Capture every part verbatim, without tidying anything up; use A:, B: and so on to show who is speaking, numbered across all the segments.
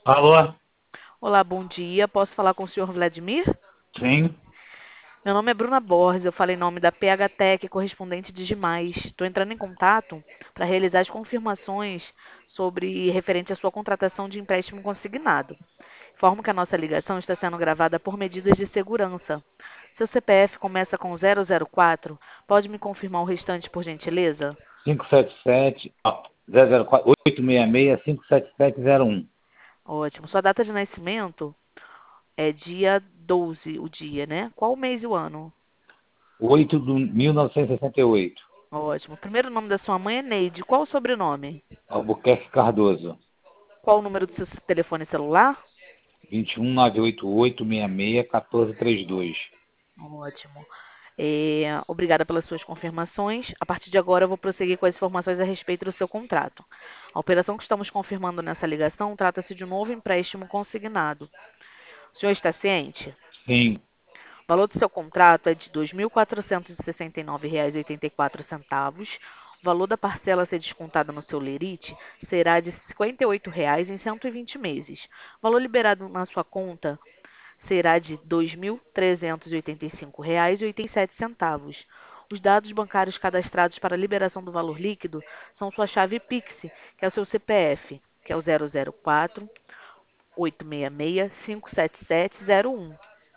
A: Alô?
B: Olá, bom dia. Posso falar com o senhor Vladimir?
A: Sim,
B: Meu nome é Bruna Borges, eu falo em nome da P H Tech, correspondente de Demais. Estou entrando em contato para realizar as confirmações sobre referente à sua contratação de empréstimo consignado. Informo que a nossa ligação está sendo gravada por medidas de segurança. Seu C P F começa com zero zero quatro. Pode me confirmar o restante, por gentileza?
A: cinco sete sete, ó, zero zero quatro, oito seis seis, cinco sete sete zero um.
B: Ótimo. Sua data de nascimento é dia doze, o dia, né? Qual o mês e o ano?
A: oito de mil novecentos e sessenta e oito.
B: Ótimo. O primeiro nome da sua mãe é Neide. Qual o sobrenome?
A: Albuquerque Cardoso.
B: Qual o número do seu telefone celular?
A: vinte e um, nove oito oito, seis seis, um quatro três dois.
B: Ótimo. É, obrigada pelas suas confirmações. A partir de agora, eu vou prosseguir com as informações a respeito do seu contrato. A operação que estamos confirmando nessa ligação trata-se de um novo empréstimo consignado. O senhor está ciente?
A: Sim,
B: O valor do seu contrato é de dois mil quatrocentos e sessenta e nove reais e oitenta e quatro centavos. O valor da parcela a ser descontada no seu lerite será de cinquenta e oito reais em cento e vinte meses. O valor liberado na sua conta será de dois mil trezentos e oitenta e cinco reais e oitenta e sete centavos. Os dados bancários cadastrados para a liberação do valor líquido são sua chave Pix, que é o seu C P F, que é o zero zero quatro, oito seis seis, cinco sete sete zero um.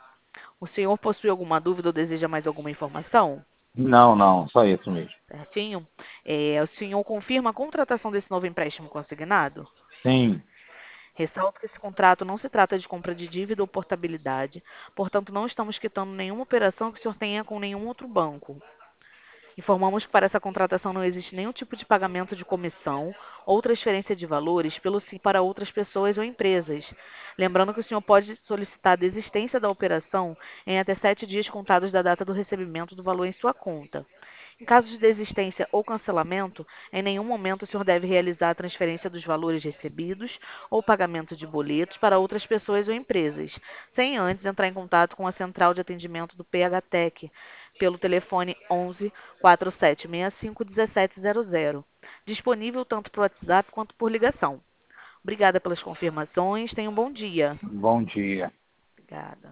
B: O senhor possui alguma dúvida ou deseja mais alguma informação?
A: não, não, só isso mesmo.
B: Certinho? É, o senhor confirma a contratação desse novo empréstimo consignado?
A: Sim,
B: Ressalto que esse contrato não se trata de compra de dívida ou portabilidade, portanto, não estamos quitando nenhuma operação que o senhor tenha com nenhum outro banco. Informamos que para essa contratação não existe nenhum tipo de pagamento de comissão ou transferência de valores pelo sim para outras pessoas ou empresas. Lembrando que o senhor pode solicitar a desistência da operação em até sete dias contados da data do recebimento do valor em sua conta. Em caso de desistência ou cancelamento, em nenhum momento o senhor deve realizar a transferência dos valores recebidos ou pagamento de boletos para outras pessoas ou empresas, sem antes entrar em contato com a central de atendimento do P H Tech pelo telefone onze, quatro sete seis cinco, um sete zero zero, disponível tanto por WhatsApp quanto por ligação. Obrigada pelas confirmações. Tenha um bom dia.
A: bom dia.
B: Obrigada.